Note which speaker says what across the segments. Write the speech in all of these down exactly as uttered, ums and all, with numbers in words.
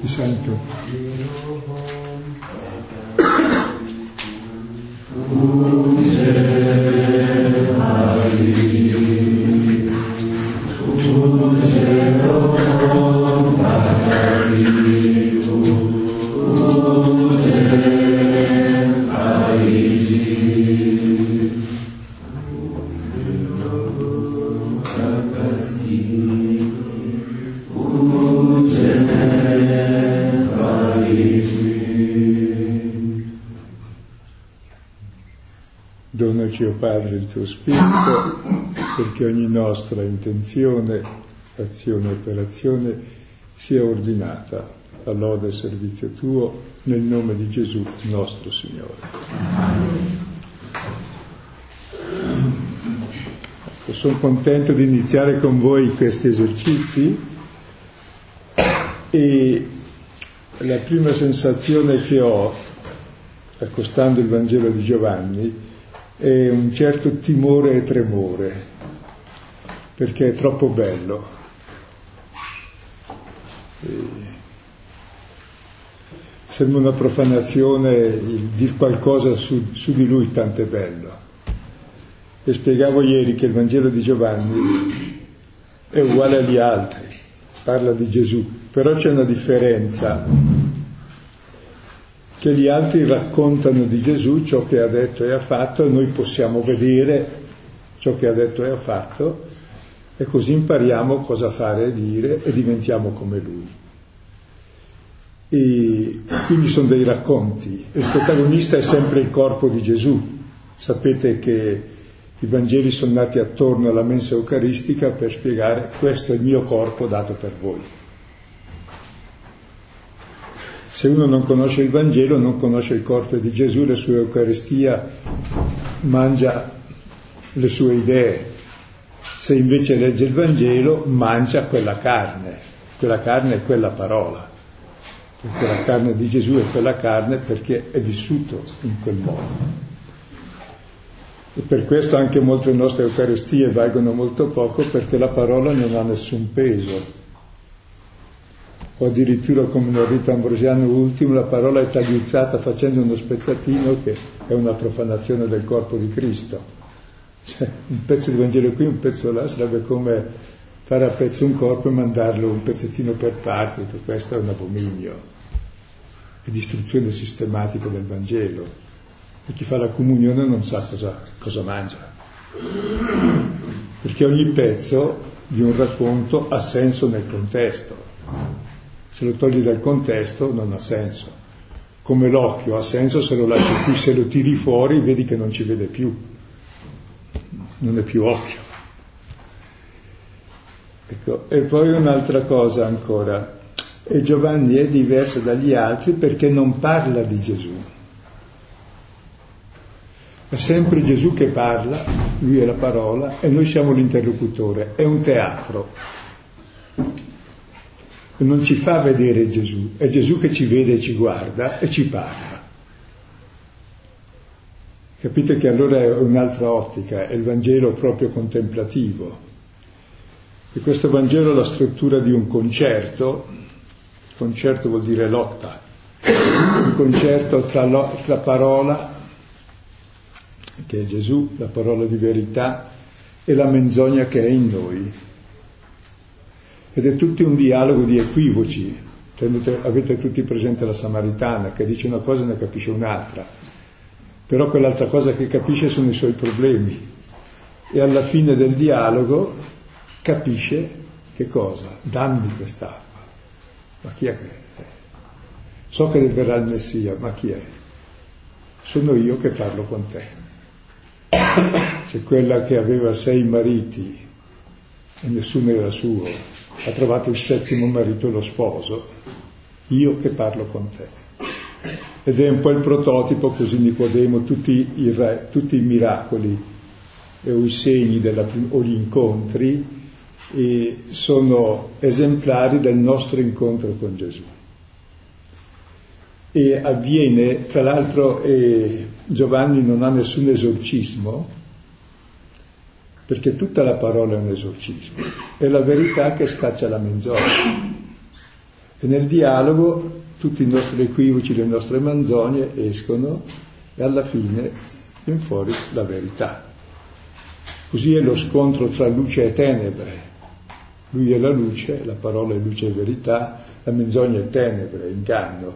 Speaker 1: Ti sento. Donaci, o Padre, il tuo Spirito, perché ogni nostra intenzione, azione e operazione sia ordinata a lode e servizio tuo, nel nome di Gesù nostro Signore. Sono contento di iniziare con voi questi esercizi e la prima sensazione che ho, accostando il Vangelo di Giovanni, è un certo timore e tremore, perché è troppo bello. E sembra una profanazione il dir qualcosa su, su di lui, tanto è bello. E spiegavo ieri che il Vangelo di Giovanni è uguale agli altri, parla di Gesù, però c'è una differenza, che gli altri raccontano di Gesù ciò che ha detto e ha fatto, e noi possiamo vedere ciò che ha detto e ha fatto, e così impariamo cosa fare e dire e diventiamo come lui. E quindi sono dei racconti. Il protagonista è sempre il corpo di Gesù. Sapete che i Vangeli sono nati attorno alla mensa eucaristica per spiegare: questo è il mio corpo dato per voi. Se uno non conosce il Vangelo, non conosce il corpo di Gesù, la sua Eucaristia, mangia le sue idee. Se invece legge il Vangelo, mangia quella carne. Quella carne è quella parola. Perché la carne di Gesù è quella carne perché è vissuto in quel modo. E per questo anche molte nostre Eucaristie valgono molto poco, perché la parola non ha nessun peso. O addirittura, come nel rito ambrosiano ultimo, la parola è tagliuzzata facendo uno spezzatino, che è una profanazione del corpo di Cristo. Cioè, un pezzo di Vangelo qui, un pezzo là, sarebbe come fare a pezzo un corpo e mandarlo un pezzettino per parti. Questo è un abominio, è distruzione sistematica del Vangelo. E chi fa la comunione non sa cosa, cosa mangia, perché ogni pezzo di un racconto ha senso nel contesto. Se lo togli dal contesto non ha senso. Come l'occhio ha senso se lo lasci qui, se lo tiri fuori vedi che non ci vede più, non è più occhio. Ecco. E poi un'altra cosa ancora, e Giovanni è diverso dagli altri perché non parla di Gesù. È sempre Gesù che parla, lui è la parola e noi siamo l'interlocutore. È un teatro. Non ci fa vedere Gesù, è Gesù che ci vede e ci guarda e ci parla. Capite che allora è un'altra ottica, è il Vangelo proprio contemplativo. E questo Vangelo ha la struttura di un concerto. Concerto vuol dire lotta, un concerto tra, lo, tra parola, che è Gesù, la parola di verità, e la menzogna che è in noi. Ed è tutto un dialogo di equivoci. Tenete, avete tutti presente la Samaritana, che dice una cosa e ne capisce un'altra, però quell'altra cosa che capisce sono i suoi problemi, e alla fine del dialogo capisce che cosa? Dammi quest'acqua. Ma chi è che è? So che verrà il Messia, ma chi è? Sono io che parlo con te. C'è quella che aveva sei mariti e nessuno era suo, ha trovato il settimo marito, lo sposo, io che parlo con te. Ed è un po' il prototipo, così Nicodemo, tutti i, re, tutti i miracoli o i segni della, o gli incontri e sono esemplari del nostro incontro con Gesù. E avviene, tra l'altro, eh, Giovanni non ha nessun esorcismo, perché tutta la parola è un esorcismo, è la verità che scaccia la menzogna. E nel dialogo tutti i nostri equivoci, le nostre menzogne escono e alla fine viene fuori la verità. Così è lo scontro tra luce e tenebre. Lui è la luce, la parola è luce e verità, la menzogna è tenebre, inganno.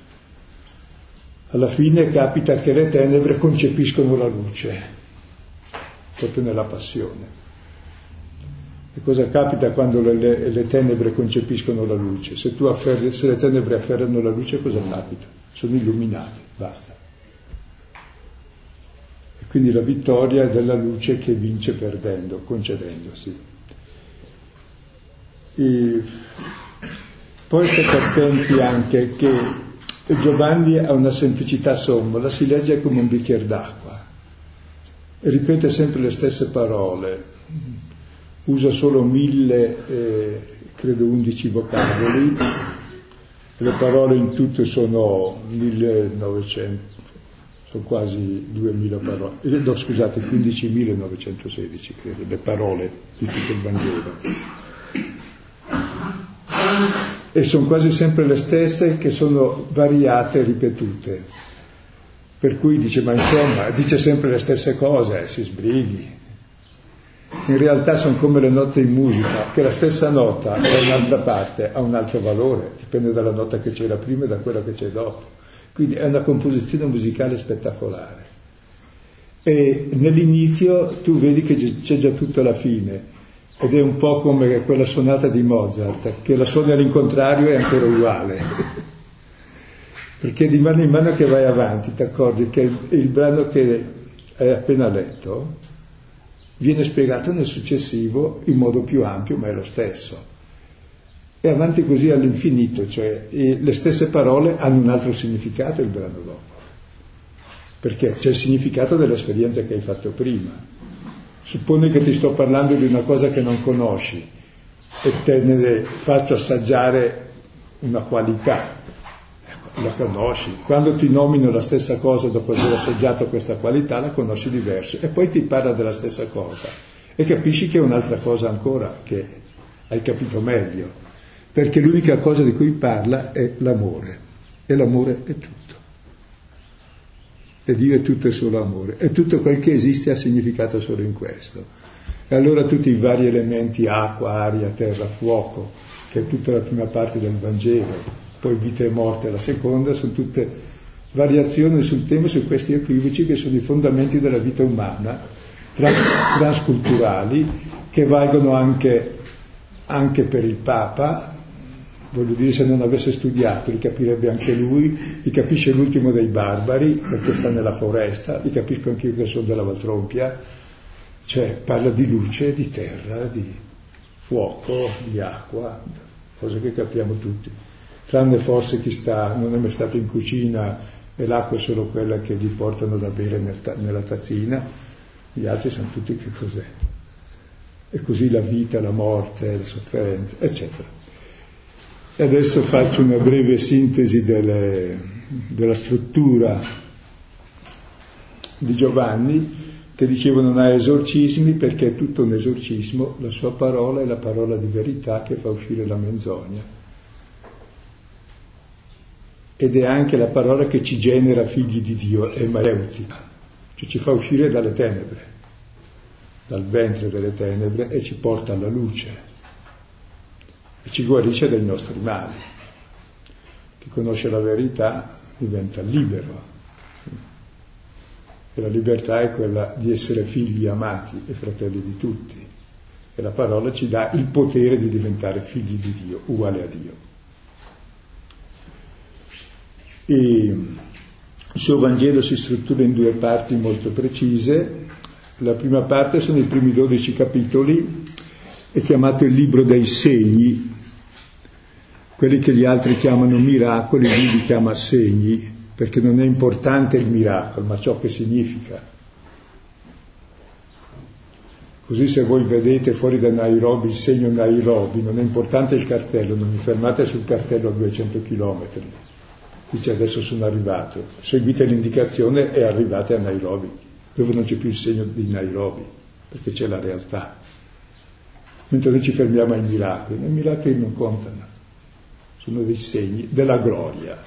Speaker 1: Alla fine capita che le tenebre concepiscono la luce, proprio nella passione. E cosa capita quando le, le, le tenebre concepiscono la luce? Se tu afferri, se le tenebre afferrano la luce, cosa capita? Sono illuminate, basta. E quindi la vittoria è della luce che vince perdendo, concedendosi. E poi state attenti anche che Giovanni ha una semplicità somma, la si legge come un bicchiere d'acqua e ripete sempre le stesse parole, usa solo mille, eh, credo undici vocaboli, le parole in tutto sono millenovecento, sono quasi duemila parole, eh, no scusate, quindicimilanovecentosedici credo, le parole di tutto il Vangelo. E sono quasi sempre le stesse che sono variate e ripetute. Per cui dice, ma insomma, dice sempre le stesse cose, eh, si sbrighi. In realtà sono come le note in musica, che la stessa nota da un'altra parte ha un altro valore, dipende dalla nota che c'era prima e da quella che c'è dopo. Quindi è una composizione musicale spettacolare. E nell'inizio tu vedi che c'è già tutto alla fine. Ed è un po' come quella sonata di Mozart, che la suoni all'incontrario è ancora uguale. Perché di mano in mano che vai avanti ti accorgi che il, il brano che hai appena letto viene spiegato nel successivo in modo più ampio, ma è lo stesso. E avanti così all'infinito, cioè le stesse parole hanno un altro significato il brano dopo. Perché c'è il significato dell'esperienza che hai fatto prima. Supponi che ti sto parlando di una cosa che non conosci e te ne faccio assaggiare una qualità, ecco, la conosci. Quando ti nomino la stessa cosa dopo aver assaggiato questa qualità, la conosci diverso. E poi ti parla della stessa cosa e capisci che è un'altra cosa ancora, che hai capito meglio. Perché l'unica cosa di cui parla è l'amore. E l'amore è tutto. E Dio è tutto e solo amore, e tutto quel che esiste ha significato solo in questo. E allora tutti i vari elementi, acqua, aria, terra, fuoco, che è tutta la prima parte del Vangelo, poi vita e morte la seconda, sono tutte variazioni sul tema, su questi equivoci che sono i fondamenti della vita umana, trans- transculturali, che valgono anche, anche per il Papa. Voglio dire, se non avesse studiato li capirebbe anche lui, li capisce l'ultimo dei barbari perché sta nella foresta, li capisco anch'io che sono della Valtrompia, cioè parla di luce, di terra, di fuoco, di acqua, cose che capiamo tutti, tranne forse chi sta, non è mai stato in cucina e l'acqua è solo quella che gli portano da bere nel ta- nella tazzina, gli altri sanno tutti che cos'è. E così la vita, la morte, la sofferenza, eccetera. E adesso faccio una breve sintesi delle, della struttura di Giovanni, che dicevo non ha esorcismi perché è tutto un esorcismo, la sua parola è la parola di verità che fa uscire la menzogna. Ed è anche la parola che ci genera figli di Dio, è maieutica, cioè ci fa uscire dalle tenebre, dal ventre delle tenebre e ci porta alla luce. E ci guarisce dai nostri mali. Chi conosce la verità diventa libero. E la libertà è quella di essere figli amati e fratelli di tutti. E la parola ci dà il potere di diventare figli di Dio, uguale a Dio. E il suo Vangelo si struttura in due parti molto precise. La prima parte sono i primi dodici capitoli, è chiamato il libro dei segni, quelli che gli altri chiamano miracoli, lui li chiama segni, perché non è importante il miracolo, ma ciò che significa. Così se voi vedete fuori da Nairobi il segno Nairobi, non è importante il cartello, non vi fermate sul cartello a duecento chilometri, dice adesso sono arrivato, seguite l'indicazione e arrivate a Nairobi, dove non c'è più il segno di Nairobi, perché c'è la realtà. Mentre noi ci fermiamo ai miracoli, i miracoli non contano, uno dei segni della gloria,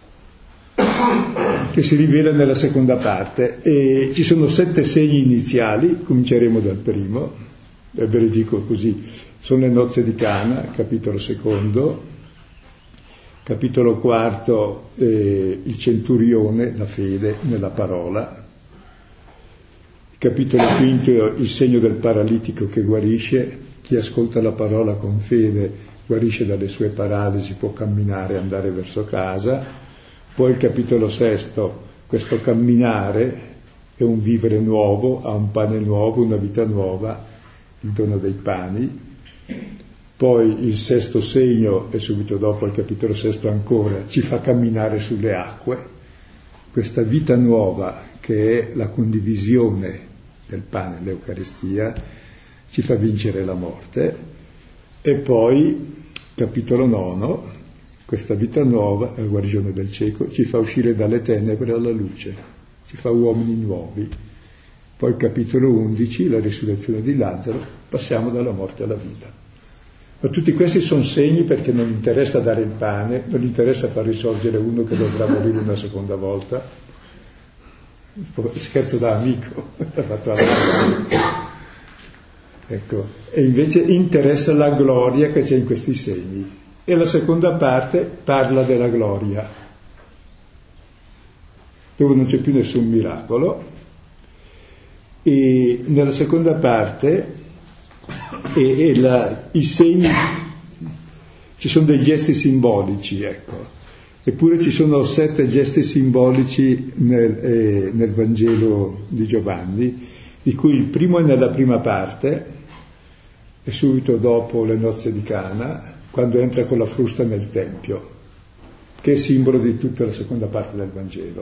Speaker 1: che si rivela nella seconda parte. E ci sono sette segni iniziali, cominceremo dal primo, e ve li dico così. Sono le nozze di Cana, capitolo secondo, capitolo quarto, eh, il centurione, la fede nella parola, capitolo quinto, il segno del paralitico che guarisce. Chi ascolta la parola con fede guarisce dalle sue paralisi, può camminare e andare verso casa. Poi il capitolo sesto, questo camminare è un vivere nuovo, ha un pane nuovo, una vita nuova, il dono dei pani. Poi il sesto segno, e subito dopo il capitolo sesto ancora, ci fa camminare sulle acque, questa vita nuova che è la condivisione del pane, l'Eucaristia, ci fa vincere la morte. E poi capitolo nono, questa vita nuova, la guarigione del cieco, ci fa uscire dalle tenebre alla luce, ci fa uomini nuovi. Poi il capitolo undici, la risurrezione di Lazzaro, passiamo dalla morte alla vita. Ma tutti questi sono segni perché non interessa dare il pane, non interessa far risorgere uno che dovrà morire una seconda volta. Scherzo da amico, l'ha fatto alla ecco, e invece interessa la gloria che c'è in questi segni. E la seconda parte parla della gloria, dove non c'è più nessun miracolo. E nella seconda parte e, e la, i segni, ci sono dei gesti simbolici, ecco. Eppure ci sono sette gesti simbolici nel, eh, nel Vangelo di Giovanni, di cui il primo è nella prima parte, e subito dopo le nozze di Cana, quando entra con la frusta nel Tempio, che è simbolo di tutta la seconda parte del Vangelo,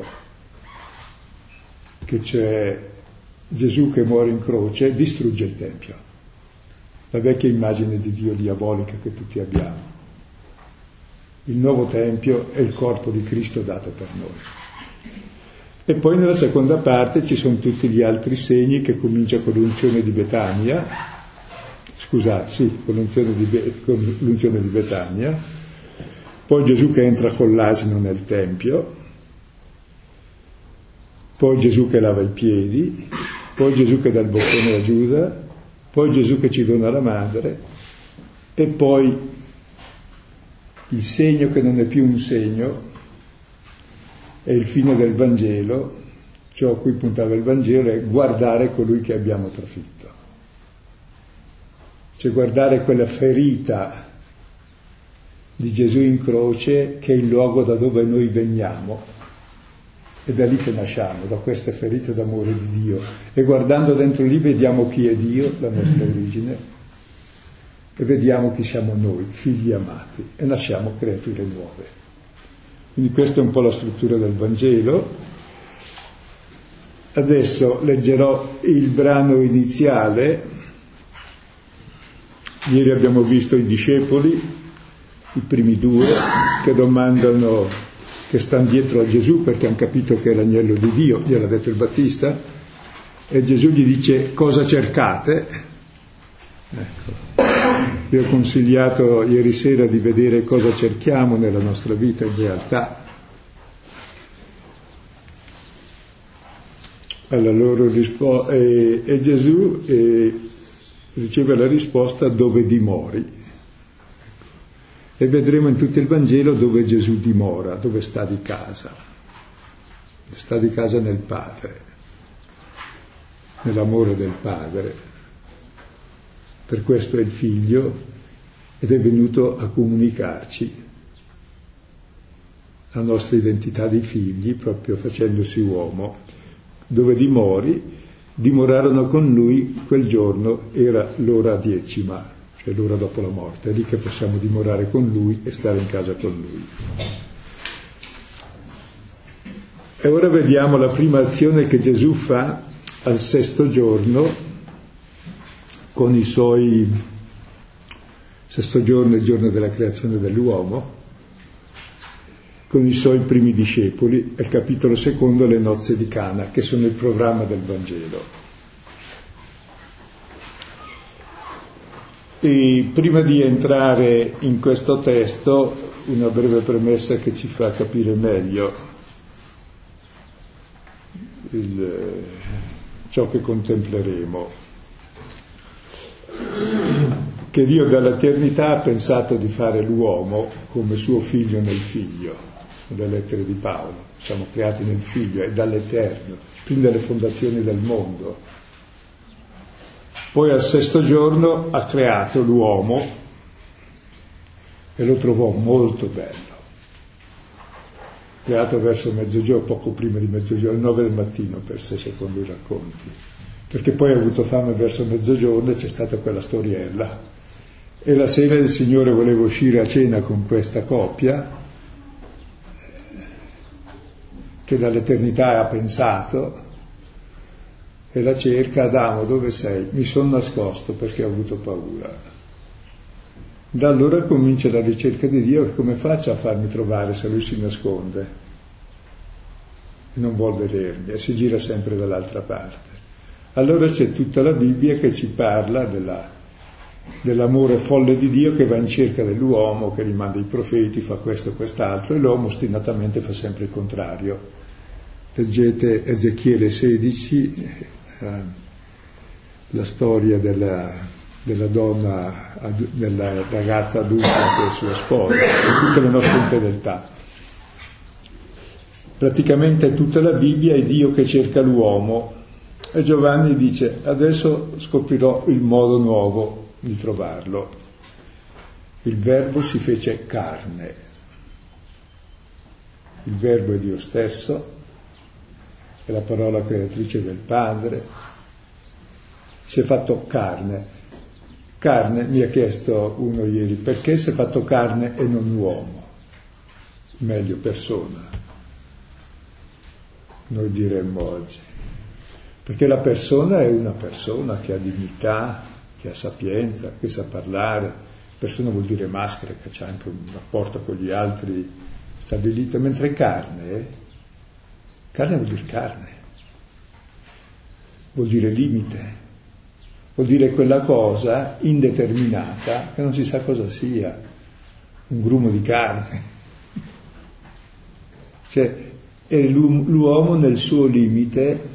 Speaker 1: che c'è Gesù che muore in croce e distrugge il Tempio, la vecchia immagine di Dio diabolica che tutti abbiamo. Il nuovo Tempio è il corpo di Cristo dato per noi. E poi nella seconda parte ci sono tutti gli altri segni, che comincia con l'unzione di Betania, scusate, sì, con l'unzione di, Be- con l'unzione di Betania, poi Gesù che entra con l'asino nel Tempio, poi Gesù che lava i piedi, poi Gesù che dà il boccone a Giuda, poi Gesù che ci dona la madre, e poi il segno che non è più un segno, è il fine del Vangelo, ciò a cui puntava il Vangelo è guardare colui che abbiamo trafitto. Cioè guardare quella ferita di Gesù in croce, che è il luogo da dove noi veniamo, è da lì che nasciamo, da queste ferite d'amore di Dio. E guardando dentro lì vediamo chi è Dio, la nostra origine, e vediamo chi siamo noi, figli amati, e nasciamo creature nuove. Quindi questa è un po' la struttura del Vangelo. Adesso leggerò il brano iniziale. Ieri abbiamo visto i discepoli, i primi due, che domandano, che stanno dietro a Gesù perché hanno capito che è l'agnello di Dio, gliel'ha detto il Battista, e Gesù gli dice: cosa cercate? Ecco. Vi ho consigliato ieri sera di vedere cosa cerchiamo nella nostra vita in realtà. Alla loro rispo- e, e Gesù e, riceve la risposta: dove dimori. E vedremo in tutto il Vangelo dove Gesù dimora, dove sta di casa. Sta di casa nel Padre, nell'amore del Padre. Per questo è il Figlio ed è venuto a comunicarci la nostra identità di figli, proprio facendosi uomo. Dove dimori, dimorarono con lui quel giorno, era l'ora decima, cioè l'ora dopo la morte. È lì che possiamo dimorare con lui e stare in casa con lui. E ora vediamo la prima azione che Gesù fa al sesto giorno, con i suoi, sesto giorno, il giorno della creazione dell'uomo, con i suoi primi discepoli, al capitolo secondo, le nozze di Cana, che sono il programma del Vangelo. E prima di entrare in questo testo una breve premessa che ci fa capire meglio il, ciò che contempleremo. Che Dio dall'eternità ha pensato di fare l'uomo come suo figlio nel figlio, nelle lettere di Paolo. Siamo creati nel figlio, è dall'eterno, fin dalle fondazioni del mondo. Poi al sesto giorno ha creato l'uomo e lo trovò molto bello. Creato verso mezzogiorno, poco prima di mezzogiorno, alle nove del mattino per sé, secondo i racconti. Perché poi ha avuto fame verso mezzogiorno e c'è stata quella storiella. E la sera il Signore voleva uscire a cena con questa coppia, che dall'eternità ha pensato, e la cerca. Adamo, dove sei? Mi sono nascosto perché ho avuto paura. Da allora comincia la ricerca di Dio, che come faccio a farmi trovare se lui si nasconde e non vuol vedermi e si gira sempre dall'altra parte. Allora c'è tutta la Bibbia che ci parla della, dell'amore folle di Dio, che va in cerca dell'uomo, che gli manda i profeti, fa questo e quest'altro, e l'uomo ostinatamente fa sempre il contrario. Leggete Ezechiele sedici, eh, la storia della della donna, della ragazza adulta che è sua sposa, e tutte le nostre infedeltà. Praticamente tutta la Bibbia è Dio che cerca l'uomo, e Giovanni dice: adesso scoprirò il modo nuovo di trovarlo. Il Verbo si fece carne. Il Verbo è Dio stesso, è la parola creatrice del Padre, si è fatto carne. Carne, mi ha chiesto uno ieri, perché si è fatto carne e non uomo? Meglio persona, noi diremmo oggi. Perché la persona è una persona che ha dignità, che ha sapienza, che sa parlare. Persona vuol dire maschera, che c'ha anche un rapporto con gli altri stabilito, mentre carne, eh? carne vuol dire carne, vuol dire limite. Vuol dire quella cosa indeterminata che non si sa cosa sia, un grumo di carne. Cioè, è l'uomo nel suo limite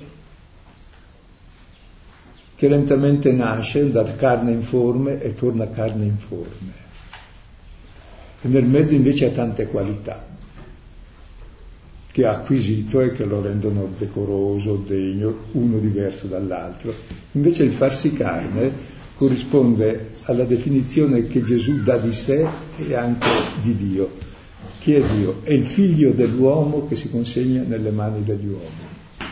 Speaker 1: che lentamente nasce da carne informe e torna carne informe. E nel mezzo invece ha tante qualità che ha acquisito e che lo rendono decoroso, degno, uno diverso dall'altro. Invece il farsi carne corrisponde alla definizione che Gesù dà di sé e anche di Dio. Chi è Dio? È il figlio dell'uomo che si consegna nelle mani degli uomini.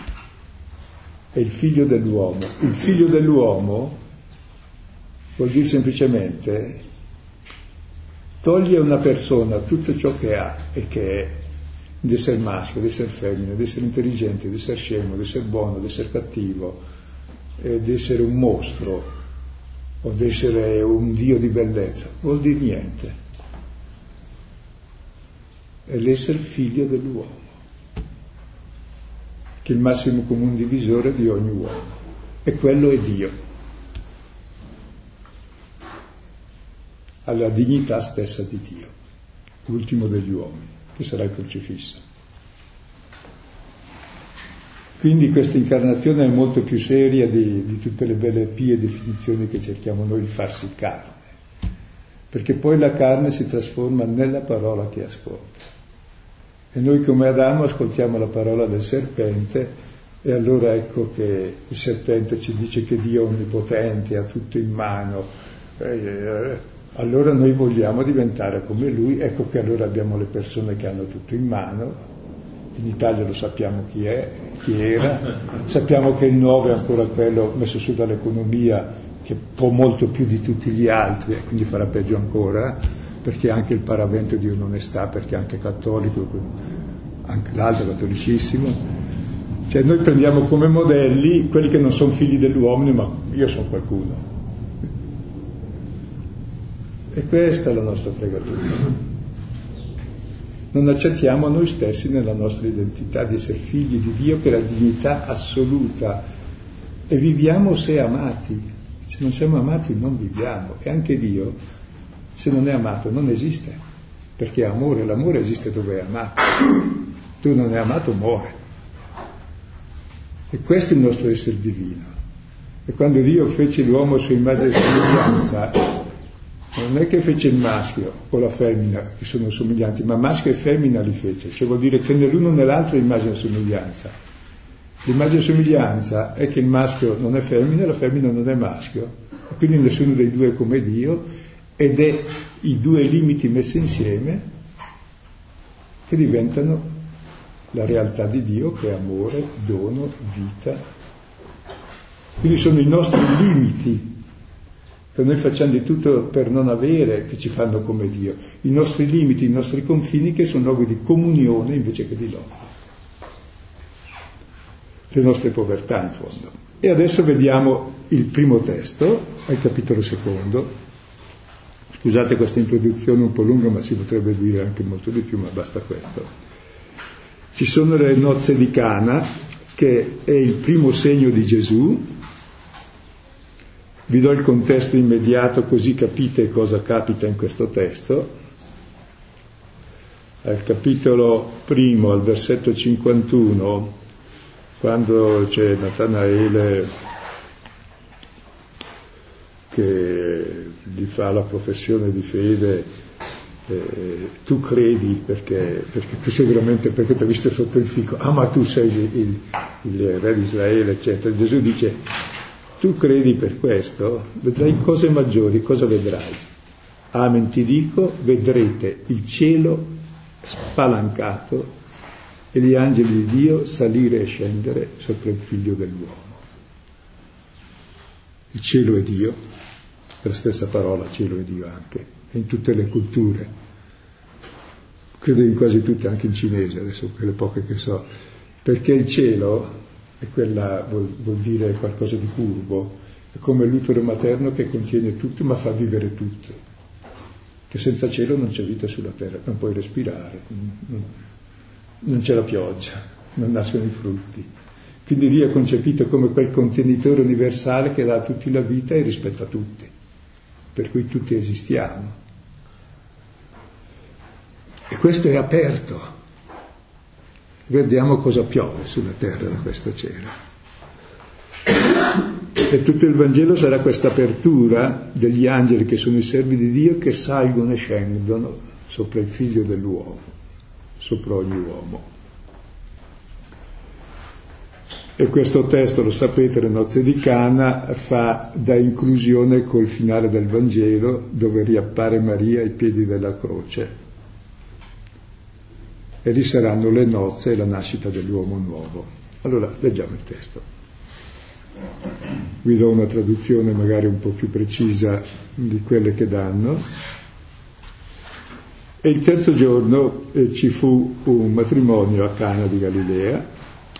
Speaker 1: È il figlio dell'uomo. Il figlio dell'uomo vuol dire semplicemente toglie a una persona tutto ciò che ha e che è, di essere maschio, di essere femmina, di essere intelligente, di essere scemo, di essere buono, di essere cattivo, eh, di essere un mostro o di essere un dio di bellezza, vuol dire niente. È l'essere figlio dell'uomo, che è il massimo comune divisore di ogni uomo, e quello è Dio, alla dignità stessa di Dio, l'ultimo degli uomini, che sarà il crocifisso. Quindi questa incarnazione è molto più seria di, di tutte le belle pie definizioni che cerchiamo noi di farsi carne, perché poi la carne si trasforma nella parola che ascolta. E noi come Adamo ascoltiamo la parola del serpente, e allora ecco che il serpente ci dice che Dio è onnipotente, ha tutto in mano, eh, allora noi vogliamo diventare come lui. Ecco che allora abbiamo le persone che hanno tutto in mano. In Italia lo sappiamo chi è, chi era, sappiamo che il nuovo è ancora quello messo su dall'economia, che può molto più di tutti gli altri e quindi farà peggio ancora, perché anche il paravento di un'onestà, perché anche cattolico, anche l'altro cattolicissimo. Cioè noi prendiamo come modelli quelli che non sono figli dell'uomo, ma io sono qualcuno. E questa è la nostra fregatura. Non accettiamo noi stessi nella nostra identità di essere figli di Dio, che è la dignità assoluta, e viviamo se amati. Se non siamo amati non viviamo, e anche Dio, se non è amato, non esiste. perché è amore, l'amore esiste dove è amato. Tu non è amato, muore. E questo è il nostro essere divino. E quando Dio fece l'uomo a sua immagine e somiglianza, non è che fece il maschio o la femmina, che sono somiglianti, ma maschio e femmina li fece, cioè vuol dire che nell'uno nell'altro è immagine e somiglianza. L'immagine e somiglianza è che il maschio non è femmina e la femmina non è maschio, e quindi nessuno dei due è come Dio, ed è i due limiti messi insieme che diventano la realtà di Dio, che è amore, dono, vita. Quindi sono i nostri limiti che noi facciamo di tutto per non avere, che ci fanno come Dio. I nostri limiti, i nostri confini, che sono luoghi di comunione invece che di lotta. Le nostre povertà, in fondo. E adesso vediamo il primo testo, al capitolo secondo. Scusate questa introduzione un po' lunga, ma si potrebbe dire anche molto di più, ma basta questo. Ci sono le nozze di Cana, che è il primo segno di Gesù. Vi do il contesto immediato così capite cosa capita in questo testo. Al capitolo primo, al versetto cinquantuno, quando c'è Natanaele che gli fa la professione di fede, eh, tu credi perché, perché tu sei veramente, perché ti hai visto sotto il fico, ah ma tu sei il, il, il re di Israele, eccetera. Gesù dice, tu credi per questo, vedrai cose maggiori. Cosa vedrai? Amen ti dico, vedrete il cielo spalancato e gli angeli di Dio salire e scendere sopra il figlio dell'uomo. Il cielo è Dio, è la stessa parola, cielo è Dio anche, è in tutte le culture, credo in quasi tutte, anche in cinese, adesso quelle poche che so, perché il cielo è quella, vuol, vuol dire qualcosa di curvo, è come l'utero materno che contiene tutto ma fa vivere tutto, che senza cielo non c'è vita sulla terra, non puoi respirare, non, non c'è la pioggia, non nascono i frutti. Quindi Dio è concepito come quel contenitore universale che dà a tutti la vita e rispetta tutti, per cui tutti esistiamo. E questo è aperto. Vediamo cosa piove sulla terra da questo cielo. E tutto il Vangelo sarà questa apertura degli angeli che sono i servi di Dio che salgono e scendono sopra il figlio dell'uomo, sopra ogni uomo. E questo testo, lo sapete, le nozze di Cana, fa da inclusione col finale del Vangelo, dove riappare Maria ai piedi della croce. E lì saranno le nozze e la nascita dell'uomo nuovo. Allora, leggiamo il testo. Vi do una traduzione magari un po' più precisa di quelle che danno. E il terzo giorno eh, ci fu un matrimonio a Cana di Galilea,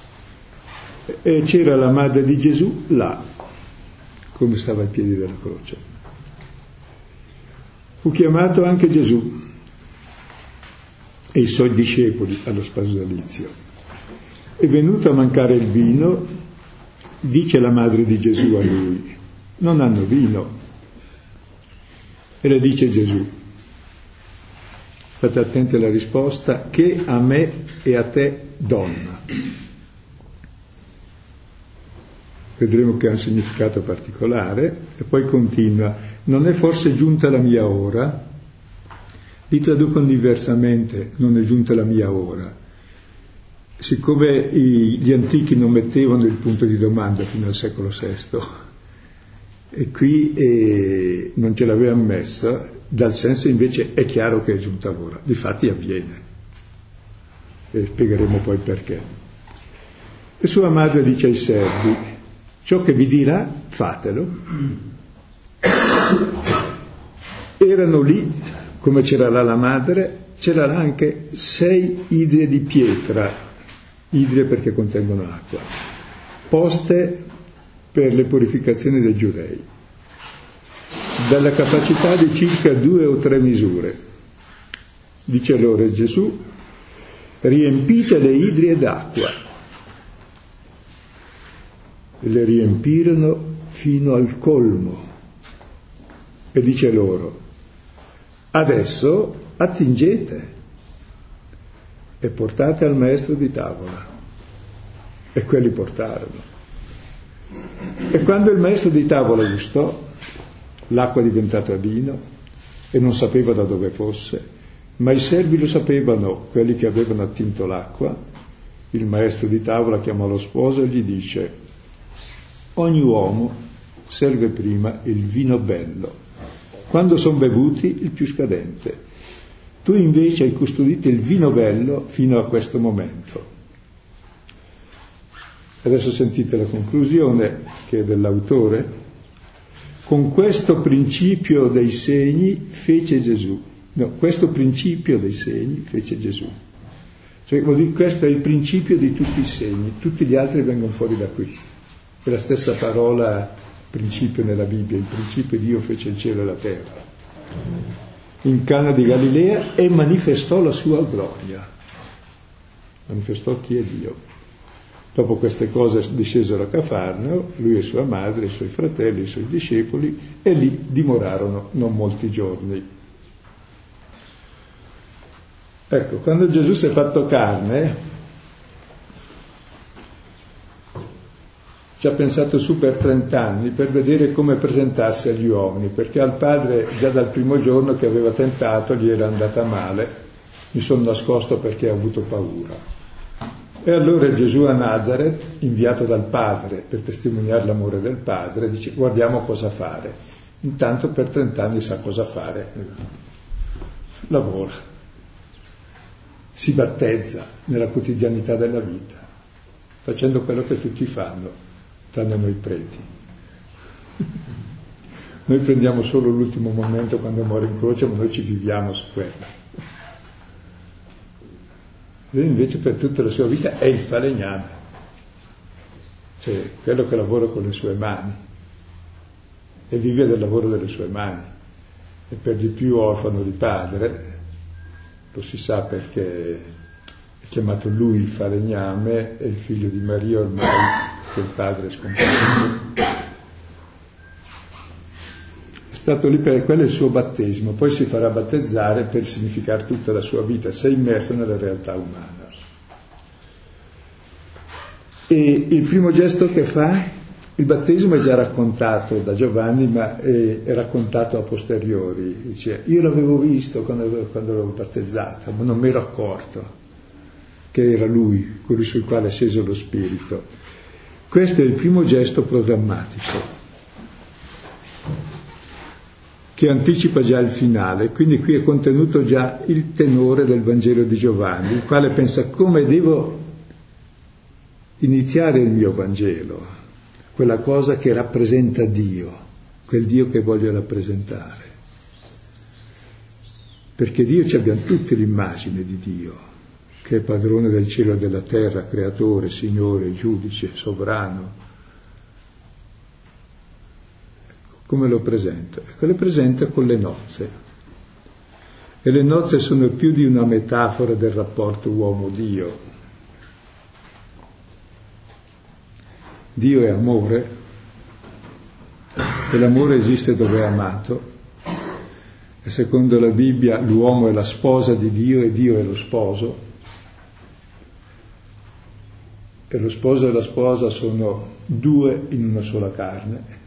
Speaker 1: e c'era la madre di Gesù là, come stava ai piedi della croce. Fu chiamato anche Gesù e i suoi discepoli allo sposalizio. È venuto a mancare il vino, dice la madre di Gesù a lui, non hanno vino. E le dice Gesù, state attenti alla risposta, che a me e a te donna. Vedremo che ha un significato particolare, e poi continua, non è forse giunta la mia ora? Li traducono diversamente, non è giunta la mia ora. Siccome i, gli antichi non mettevano il punto di domanda fino al secolo sesto, e qui eh, non ce l'avevano messa, dal senso invece è chiaro che è giunta l'ora, difatti avviene. E spiegheremo poi perché. E sua madre dice ai servi, ciò che vi dirà, fatelo. Erano lì, come c'era là la madre, c'erano anche sei idrie di pietra, idrie perché contengono acqua, poste per le purificazioni dei giudei, dalla capacità di circa due o tre misure. Dice loro Gesù, riempite le idrie d'acqua. E le riempirono fino al colmo. E dice loro, adesso attingete e portate al maestro di tavola. E quelli portarono. E quando il maestro di tavola gustò, l'acqua diventata vino, e non sapeva da dove fosse, ma i servi lo sapevano, quelli che avevano attinto l'acqua, il maestro di tavola chiamò lo sposo e gli dice: ogni uomo serve prima il vino bello, quando sono bevuti il più scadente. Tu invece hai custodito il vino bello fino a questo momento. Adesso sentite la conclusione, che è dell'autore. Con questo principio dei segni fece Gesù. No, questo principio dei segni fece Gesù. Cioè, vuol dire, questo è il principio di tutti i segni, tutti gli altri vengono fuori da qui. È la stessa parola principio nella Bibbia, il principio Dio fece il cielo e la terra. In Cana di Galilea e manifestò la sua gloria. Manifestò chi è Dio. Dopo queste cose discesero a Cafarnao, lui e sua madre, i suoi fratelli, i suoi discepoli, e lì dimorarono non molti giorni. Ecco, quando Gesù si è fatto carne, ci ha pensato su per trent'anni per vedere come presentarsi agli uomini, perché al padre già dal primo giorno che aveva tentato gli era andata male, mi sono nascosto perché ha avuto paura. E allora Gesù a Nazareth, inviato dal padre per testimoniare l'amore del padre, dice: guardiamo cosa fare. Intanto per trent'anni sa cosa fare, lavora, si battezza nella quotidianità della vita, facendo quello che tutti fanno, tranne noi preti. Noi prendiamo solo l'ultimo momento quando muore in croce, ma noi ci viviamo su quello. Lui invece per tutta la sua vita è il falegname, cioè quello che lavora con le sue mani e vive del lavoro delle sue mani, e per di più orfano di padre, lo si sa perché è chiamato lui il falegname, è il figlio di Maria ormai che il padre è scomparso. È stato lì per quello il suo battesimo, poi si farà battezzare per significare tutta la sua vita, si è immerso nella realtà umana. E il primo gesto che fa, il battesimo è già raccontato da Giovanni, ma è, è raccontato a posteriori. Dice: io l'avevo visto quando, quando l'ho battezzato, ma non mi ero accorto che era lui, quello sul quale è sceso lo Spirito. Questo è il primo gesto programmatico, che anticipa già il finale. Quindi qui è contenuto già il tenore del Vangelo di Giovanni, il quale pensa: come devo iniziare il mio Vangelo, quella cosa che rappresenta Dio, quel Dio che voglio rappresentare. Perché Dio, ci abbiamo tutti l'immagine di Dio, che è padrone del cielo e della terra, creatore, Signore, giudice, sovrano. Come lo presenta? Ecco, lo presenta con le nozze. E le nozze sono più di una metafora del rapporto uomo-Dio. Dio è amore, e l'amore esiste dove è amato, e secondo la Bibbia l'uomo è la sposa di Dio e Dio è lo sposo, e lo sposo e la sposa sono due in una sola carne.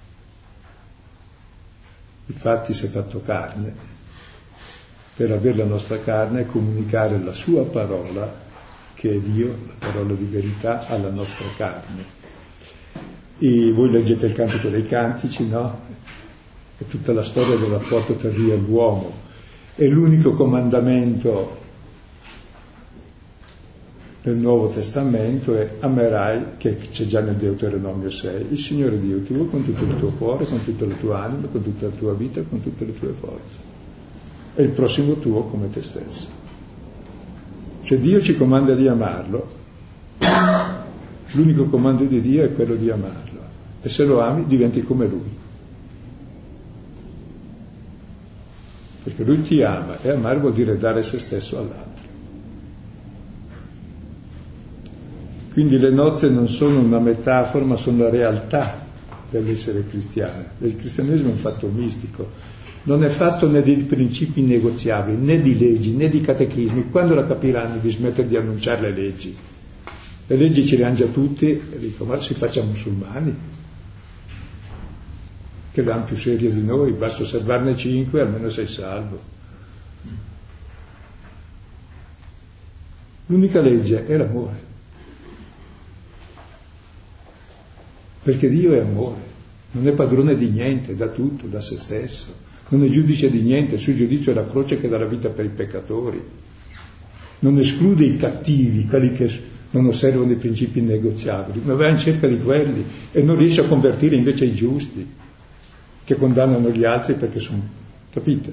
Speaker 1: Infatti si è fatto carne per avere la nostra carne e comunicare la sua parola, che è Dio, la parola di verità, alla nostra carne. E voi leggete il Cantico dei Cantici, no? È tutta la storia del rapporto tra Dio e l'uomo. È l'unico comandamento del Nuovo Testamento, è: amerai, che c'è già nel Deuteronomio sei, il Signore Dio tuo con tutto il tuo cuore, con tutta la tua anima, con tutta la tua vita, con tutte le tue forze, e il prossimo tuo come te stesso. Cioè Dio ci comanda di amarlo, l'unico comando di Dio è quello di amarlo, e se lo ami diventi come Lui, perché Lui ti ama, e amare vuol dire dare se stesso all'altro. Quindi le nozze non sono una metafora, ma sono la realtà dell'essere cristiano. Il cristianesimo è un fatto mistico, non è fatto né di principi negoziabili, né di leggi, né di catechismi. Quando la capiranno di smettere di annunciare le leggi? Le leggi ce le hanno già tutti, e dico, ma si faccia musulmani, che le hanno più serie di noi, basta osservarne cinque, almeno sei salvo. L'unica legge è l'amore, perché Dio è amore, non è padrone di niente, dà tutto, da se stesso, non è giudice di niente, il suo giudizio è la croce che dà la vita per i peccatori, non esclude i cattivi, quelli che non osservano i principi negoziabili, ma va in cerca di quelli e non riesce a convertire invece i giusti, che condannano gli altri perché sono, capite?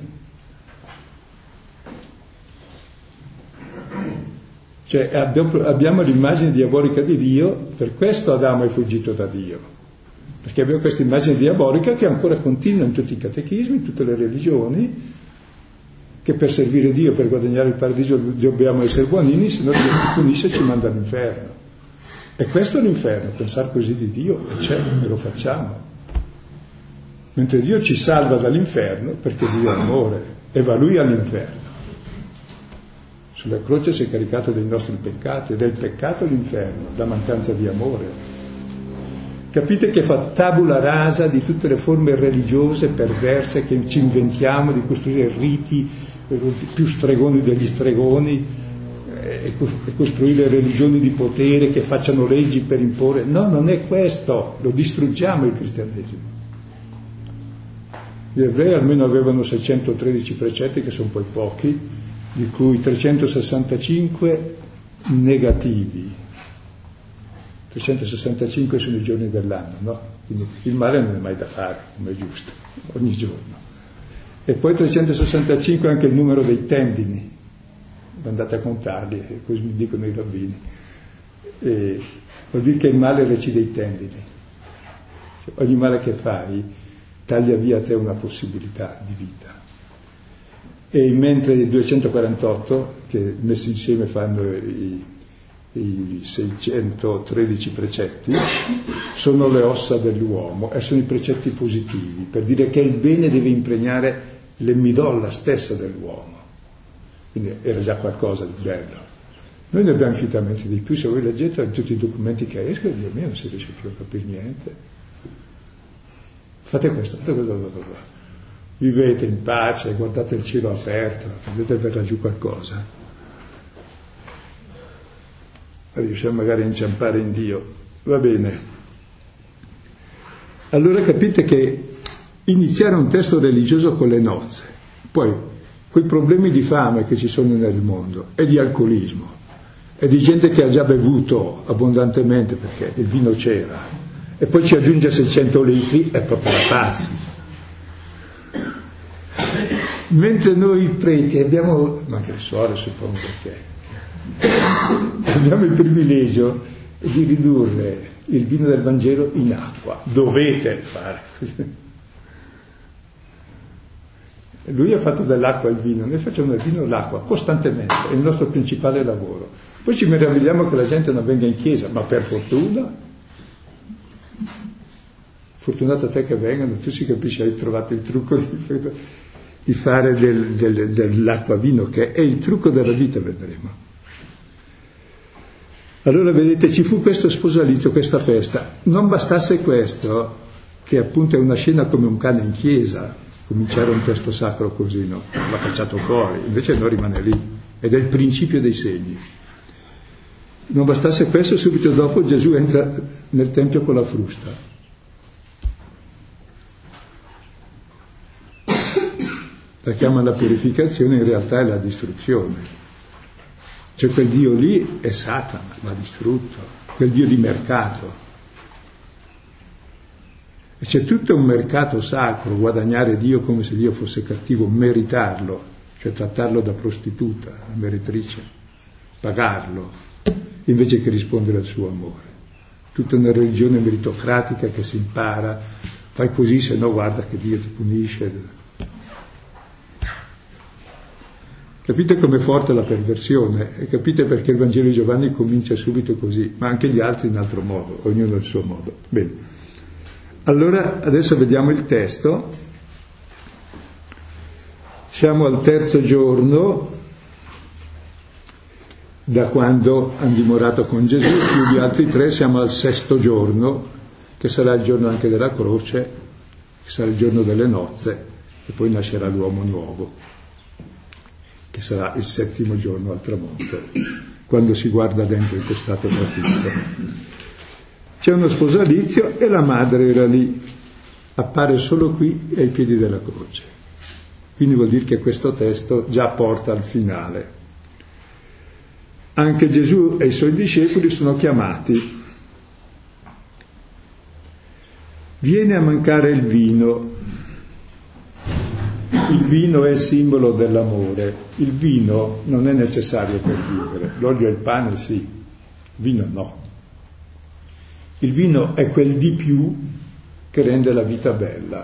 Speaker 1: Cioè abbiamo, abbiamo l'immagine diabolica di Dio, per questo Adamo è fuggito da Dio, perché abbiamo questa immagine diabolica che ancora continua in tutti i catechismi, in tutte le religioni, che per servire Dio, per guadagnare il paradiso dobbiamo essere buonini, se no Dio ci punisce e ci manda all'inferno. E questo è l'inferno, pensare così di Dio, e c'è, e lo facciamo. Mentre Dio ci salva dall'inferno, perché Dio è amore, e va Lui all'inferno. Sulla croce si è caricato dei nostri peccati, ed è il peccato l'inferno, la mancanza di amore. Capite che fa tabula rasa di tutte le forme religiose perverse che ci inventiamo di costruire riti più stregoni degli stregoni e costruire religioni di potere che facciano leggi per imporre. No, non è questo, lo distruggiamo il cristianesimo. Gli ebrei almeno avevano seicentotredici precetti, che sono poi pochi, di cui trecentosessantacinque negativi. trecentosessantacinque sono i giorni dell'anno, no? Quindi il male non è mai da fare, come è giusto, ogni giorno. E poi trecentosessantacinque anche il numero dei tendini, andate a contarli, e così mi dicono i rabbini. E vuol dire che il male recide i tendini. Cioè, ogni male che fai taglia via a te una possibilità di vita. E mentre i duecentoquarantotto, che messi insieme fanno i i seicentotredici precetti, sono le ossa dell'uomo e sono i precetti positivi, per dire che il bene deve impregnare l'emidolla stessa dell'uomo. Quindi era già qualcosa di bello. Noi ne abbiamo infinitamente di più, se voi leggete tutti i documenti che escono, Dio mio, non si riesce più a capire niente. Fate questo, fate questo, fate questo. Vivete in pace, guardate il cielo aperto, vedete verrà giù qualcosa. Riusciamo magari a inciampare in Dio. Va bene. Allora capite che iniziare un testo religioso con le nozze, poi quei problemi di fame che ci sono nel mondo, e di alcolismo, e di gente che ha già bevuto abbondantemente perché il vino c'era, e poi ci aggiunge seicento litri, è proprio da pazzi. Mentre noi preti abbiamo, ma anche le suore suppongo che abbiamo il privilegio di ridurre il vino del Vangelo in acqua. Dovete fare così. Lui ha fatto dell'acqua il vino, noi facciamo del vino l'acqua costantemente, è il nostro principale lavoro. Poi ci meravigliamo che la gente non venga in chiesa, ma per fortuna, fortunato te che vengano, tu si capisce, hai trovato il trucco di, di fare del, del, dell'acqua vino, che è il trucco della vita, vedremo. Allora vedete, ci fu questo sposalizio, questa festa. Non bastasse questo, che appunto è una scena come un cane in chiesa, cominciare un testo sacro così, no? L'ha cacciato fuori, invece non rimane lì, ed è il principio dei segni. Non bastasse questo, subito dopo Gesù entra nel Tempio con la frusta. La chiama la purificazione, in realtà è la distruzione. Cioè quel Dio lì è Satana, va distrutto, quel Dio di mercato. E c'è tutto un mercato sacro, guadagnare Dio come se Dio fosse cattivo, meritarlo, cioè trattarlo da prostituta, meretrice, pagarlo, invece che rispondere al suo amore. Tutta una religione meritocratica che si impara, fai così, se no guarda che Dio ti punisce. Capite com'è forte la perversione e capite perché il Vangelo di Giovanni comincia subito così, ma anche gli altri in altro modo, ognuno al suo modo. Bene, allora adesso vediamo il testo Siamo al terzo giorno da quando hanno dimorato con Gesù, più gli altri tre siamo al sesto giorno, che sarà il giorno anche della croce, che sarà il giorno delle nozze, e poi nascerà l'uomo nuovo, che sarà il settimo giorno al tramonto, quando si guarda dentro in questo stato trafitto. C'è uno sposalizio e la madre era lì, appare solo qui ai piedi della croce. Quindi vuol dire che questo testo già porta al finale. Anche Gesù e i suoi discepoli sono chiamati. Viene a mancare il vino. Il vino è il simbolo dell'amore. Il vino non è necessario per vivere. L'olio e il pane sì, il vino no. Il vino è quel di più che rende la vita bella.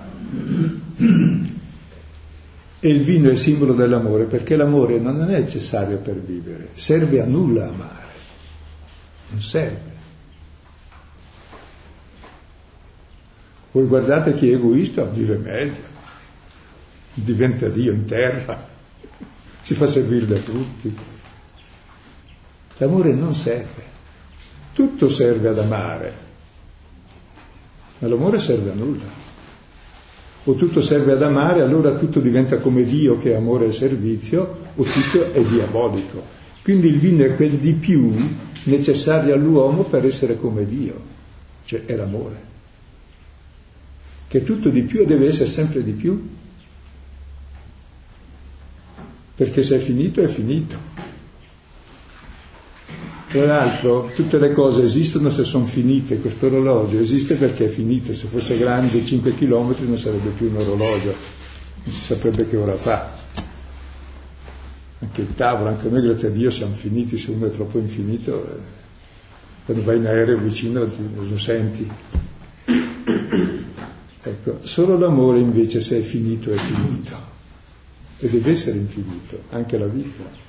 Speaker 1: E il vino è il simbolo dell'amore, perché l'amore non è necessario per vivere, serve a nulla amare, non serve. Voi guardate chi è egoista, vive meglio, diventa Dio in terra, si fa servire da tutti. L'amore non serve, tutto serve ad amare, ma l'amore serve a nulla. O tutto serve ad amare, allora tutto diventa come Dio che è amore e servizio, o tutto è diabolico. Quindi il vino è quel di più necessario all'uomo per essere come Dio, cioè è l'amore. Che tutto di più deve essere sempre di più, perché se è finito è finito. Tra l'altro tutte le cose esistono se sono finite, questo orologio esiste perché è finito, se fosse grande cinque chilometri non sarebbe più un orologio, non si saprebbe che ora fa. Anche il tavolo, anche noi grazie a Dio siamo finiti, se uno è troppo infinito, eh, quando vai in aereo vicino ti, lo senti. Ecco, solo l'amore invece se è finito è finito, e deve essere infinito, anche la vita.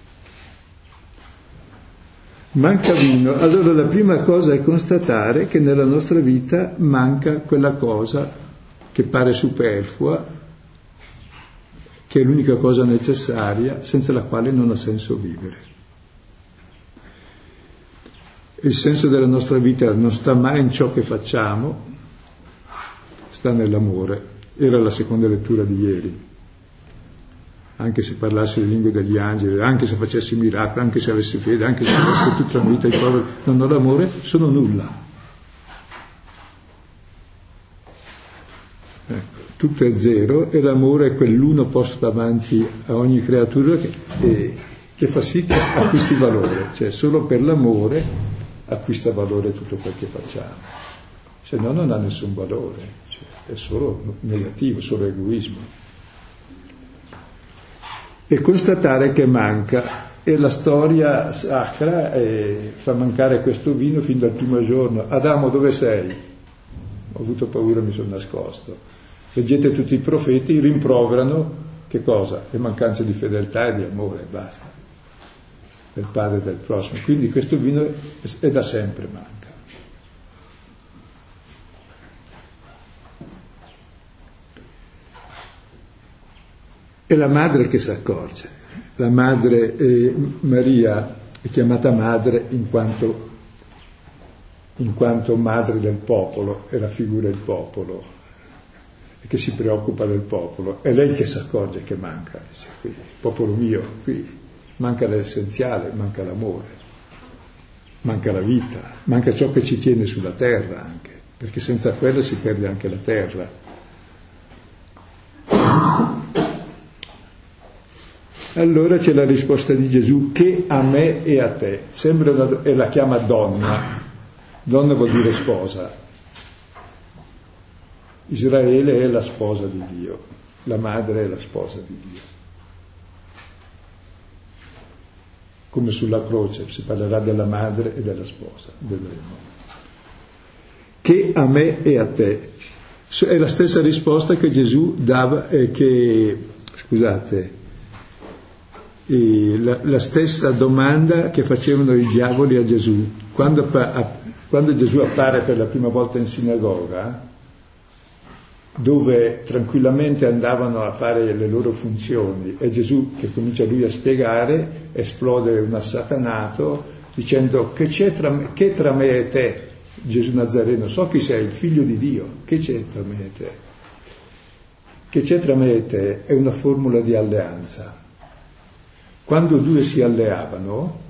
Speaker 1: Manca vino, allora la prima cosa è constatare che nella nostra vita manca quella cosa che pare superflua, che è l'unica cosa necessaria, senza la quale non ha senso vivere. Il senso della nostra vita non sta mai in ciò che facciamo, sta nell'amore. Era la seconda lettura di ieri. Anche se parlassi le lingue degli angeli, anche se facessi miracoli, anche se avessi fede, anche se avessi tutta la vita i poveri, non ho l'amore, sono nulla. Ecco, tutto è zero e l'amore è quell'uno posto davanti a ogni creatura che, eh, che fa sì che acquisti valore, cioè solo per l'amore acquista valore tutto quel che facciamo, se no non ha nessun valore, cioè è solo negativo, solo egoismo. E constatare che manca, e la storia sacra eh, fa mancare questo vino fin dal primo giorno. Adamo, dove sei? Ho avuto paura, mi sono nascosto. Leggete tutti i profeti, rimproverano che cosa? Le mancanze di fedeltà e di amore, basta, del padre e del prossimo. Quindi questo vino è, è da sempre manca. E la madre che si accorge, la madre eh, Maria è chiamata madre in quanto, in quanto madre del popolo, è la figura del popolo, e che si preoccupa del popolo, è lei che si accorge che manca, dice, qui, popolo mio, qui manca l'essenziale, manca l'amore, manca la vita, manca ciò che ci tiene sulla terra anche, perché senza quello si perde anche la terra. Allora c'è la risposta di Gesù, che a me e a te, sembra una, e la chiama donna, donna vuol dire sposa. Israele è la sposa di Dio, la madre è la sposa di Dio. Come sulla croce si parlerà della madre e della sposa, vedremo. Che a me e a te, è la stessa risposta che Gesù dava, eh, che, scusate, E la, la stessa domanda che facevano i diavoli a Gesù quando, quando Gesù appare per la prima volta in sinagoga. dove tranquillamente andavano a fare le loro funzioni, e Gesù, che comincia lui a spiegare, esplode un assatanato dicendo: che c'è tra me, che tra me e te, Gesù Nazareno, so chi sei, il figlio di Dio, che c'è tra me e te? Che c'è tra me e te è una formula di alleanza. Quando due si alleavano,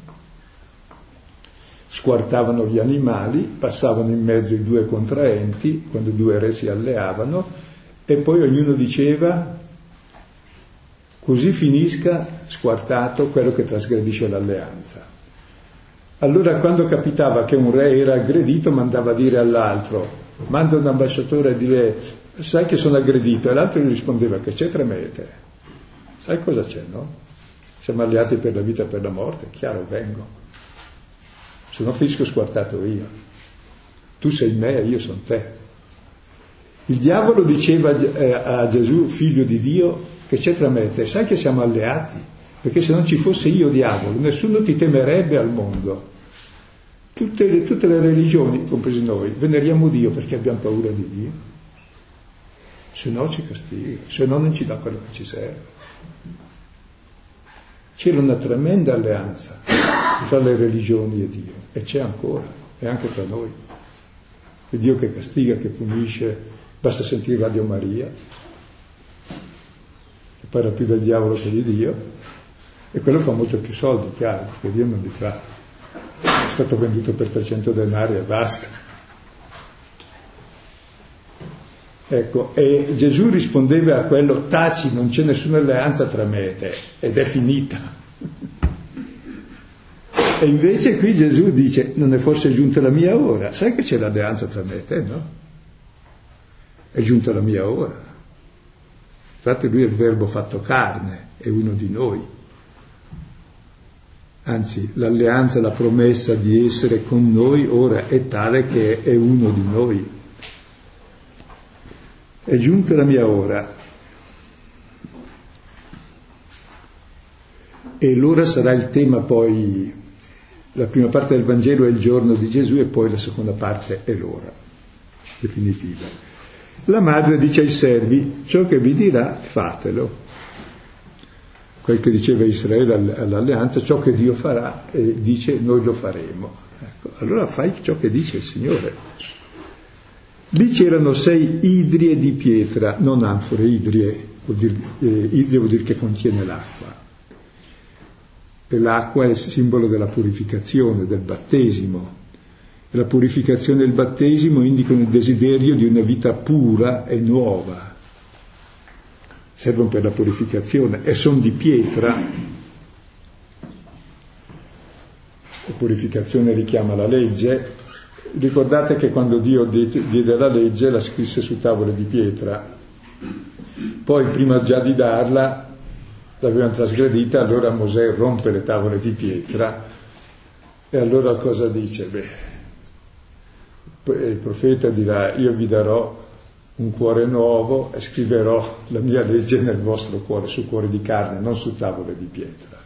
Speaker 1: squartavano gli animali, passavano in mezzo i due contraenti, quando due re si alleavano, e poi ognuno diceva: così finisca squartato quello che trasgredisce l'alleanza. Allora, quando capitava che un re era aggredito, mandava a dire all'altro, manda un ambasciatore a dire: sai che sono aggredito? E l'altro gli rispondeva: che c'è tra me e te? Sai cosa c'è, no? Siamo alleati per la vita e per la morte, chiaro, vengo. Se no finisco squartato io. Tu sei me e io sono te. Il diavolo diceva a Gesù, figlio di Dio, che c'è tra me e te. Sai che siamo alleati? Perché se non ci fosse io, diavolo, nessuno ti temerebbe al mondo. Tutte le, tutte le religioni, compresi noi, veneriamo Dio perché abbiamo paura di Dio. Se no ci castiga, se no non ci dà quello che ci serve. C'era una tremenda alleanza tra le religioni e Dio, e c'è ancora, e anche tra noi. È Dio che castiga, che punisce, basta sentire Radio Maria, che parla più del diavolo che di Dio, e quello fa molto più soldi, chiaro, perché Dio non li fa. È stato venduto per trecento denari e basta. Ecco, e Gesù rispondeva a quello: taci, non c'è nessuna alleanza tra me e te, ed è finita. E invece qui Gesù dice: non è forse giunta la mia ora? Sai che c'è l'alleanza tra me e te, no? È giunta la mia ora. Infatti lui è il verbo fatto carne, è uno di noi. Anzi, l'alleanza, la promessa di essere con noi ora è tale che è uno di noi. È giunta la mia ora. E l'ora sarà il tema poi. La prima parte del Vangelo è il giorno di Gesù e poi la seconda parte è l'ora definitiva. La madre dice ai servi: ciò che vi dirà fatelo. Quel che diceva Israele all'alleanza, ciò che Dio farà, e dice noi lo faremo. Ecco, allora fai ciò che dice il Signore. Lì c'erano sei idrie di pietra, non anfore, idrie, vuol dire, eh, idrie vuol dire che contiene l'acqua. E l'acqua è il simbolo della purificazione, del battesimo. E la purificazione e il battesimo indicano il desiderio di una vita pura e nuova. Servono per la purificazione e sono di pietra. La purificazione richiama la legge. Ricordate che quando Dio diede la legge la scrisse su tavole di pietra. Poi prima già di darla l'avevano trasgredita, allora Mosè rompe le tavole di pietra e allora cosa dice? Beh, il profeta dirà: io vi darò un cuore nuovo e scriverò la mia legge nel vostro cuore, su cuore di carne, non su tavole di pietra.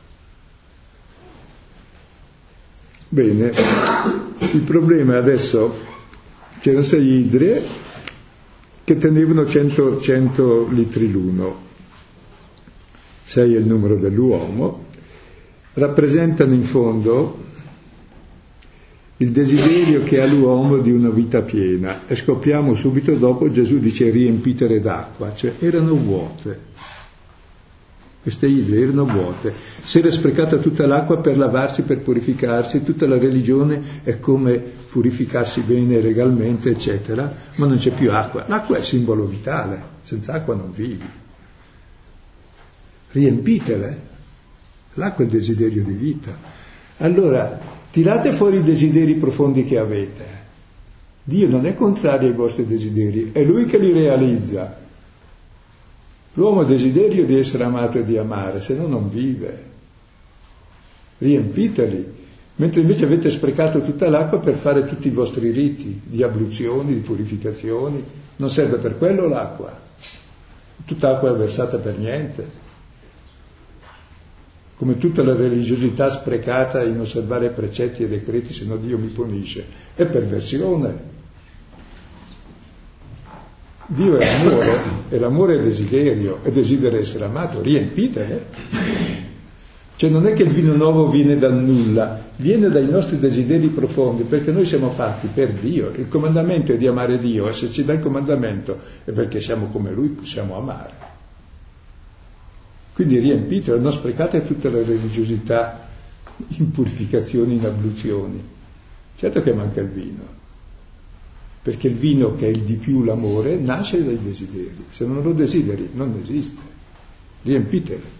Speaker 1: Bene, il problema adesso, c'erano sei idrie che tenevano cento, cento litri l'uno. sei è il numero dell'uomo, rappresentano in fondo il desiderio che ha l'uomo di una vita piena, e scopriamo subito dopo, Gesù dice riempitele d'acqua, cioè erano vuote. Queste idre erano vuote. Si era sprecata tutta l'acqua per lavarsi, per purificarsi, tutta la religione è come purificarsi bene legalmente, eccetera, ma non c'è più acqua. L'acqua è il simbolo vitale, senza acqua non vivi. Riempitele, l'acqua è il desiderio di vita. Allora, tirate fuori i desideri profondi che avete. Dio non è contrario ai vostri desideri, è Lui che li realizza. L'uomo ha desiderio di essere amato e di amare, se no non vive. Riempiteli, mentre invece avete sprecato tutta l'acqua per fare tutti i vostri riti di abluzioni, di purificazioni. Non serve per quello l'acqua. Tutta acqua è versata per niente. Come tutta la religiosità sprecata in osservare precetti e decreti, se no Dio mi punisce, è perversione. Dio è amore, e l'amore è desiderio, e desidera essere amato, riempitele. Cioè non è che il vino nuovo viene dal nulla, viene dai nostri desideri profondi, perché noi siamo fatti per Dio. Il comandamento è di amare Dio, e se ci dà il comandamento è perché siamo come Lui, possiamo amare. Quindi riempitelo, non sprecate tutta la religiosità in purificazioni, in abluzioni. Certo che manca il vino, perché il vino, che è il di più l'amore, nasce dai desideri. Se non lo desideri non esiste. Riempitelo.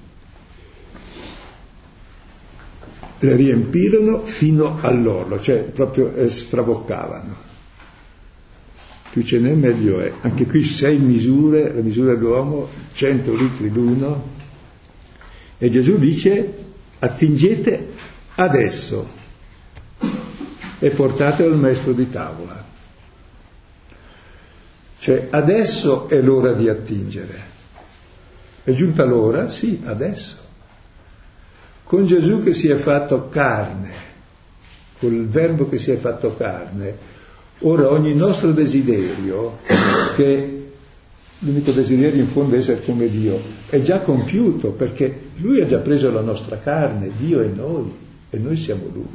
Speaker 1: Le riempirono fino all'orlo, cioè proprio eh, straboccavano. Più ce n'è meglio è. Anche qui sei misure, la misura dell'uomo, cento litri l'uno, e Gesù dice: attingete adesso e portatelo al maestro di tavola. Cioè adesso è l'ora di attingere. È giunta l'ora? Sì, adesso. Con Gesù che si è fatto carne, col Verbo che si è fatto carne, ora ogni nostro desiderio, che l'unico desiderio in fondo è essere come Dio, è già compiuto, perché Lui ha già preso la nostra carne, Dio è noi, e noi siamo Lui.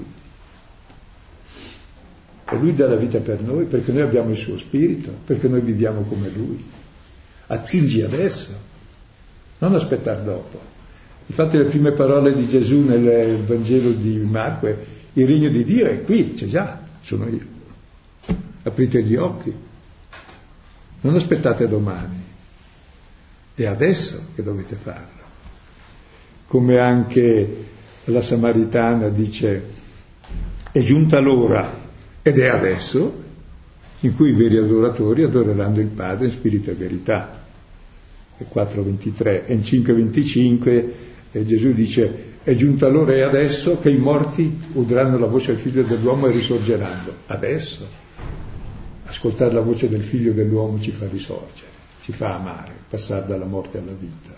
Speaker 1: E Lui dà la vita per noi, perché noi abbiamo il suo spirito, perché noi viviamo come Lui. Attingi adesso, non aspettare dopo. Infatti le prime parole di Gesù nel Vangelo di Marco è: il regno di Dio è qui, c'è già, sono io. Aprite gli occhi, non aspettate domani, è adesso che dovete farlo. Come anche la Samaritana dice: è giunta l'ora, ed è adesso, in cui i veri adoratori adoreranno il Padre in spirito e verità. È quattro ventitré, e in cinque venticinque e Gesù dice: è giunta l'ora e adesso che i morti udranno la voce del figlio dell'uomo e risorgeranno. Adesso ascoltare la voce del figlio dell'uomo ci fa risorgere, ci fa amare, passare dalla morte alla vita.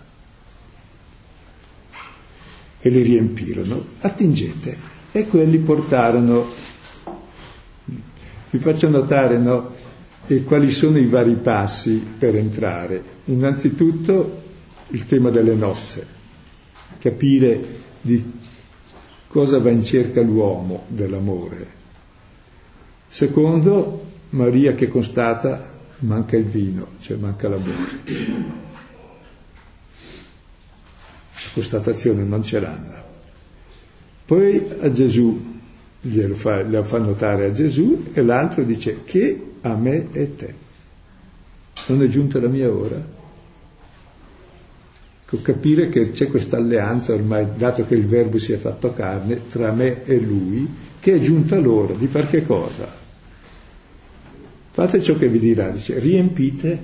Speaker 1: E li riempirono. Attingete. E quelli portarono. Vi faccio notare, no, e quali sono i vari passi per entrare. Innanzitutto il tema delle nozze. Capire di cosa va in cerca l'uomo dell'amore. Secondo, Maria che constata: manca il vino, cioè manca l'amore. Constatazione, non ce l'hanno. Poi a Gesù, glielo fa, lo fa notare a Gesù, e l'altro dice: che a me e te. Non è giunta la mia ora? Capire che c'è questa alleanza ormai, dato che il Verbo si è fatto carne, tra me e Lui, che è giunta l'ora di far che cosa? Fate ciò che vi dirà, dice: riempite,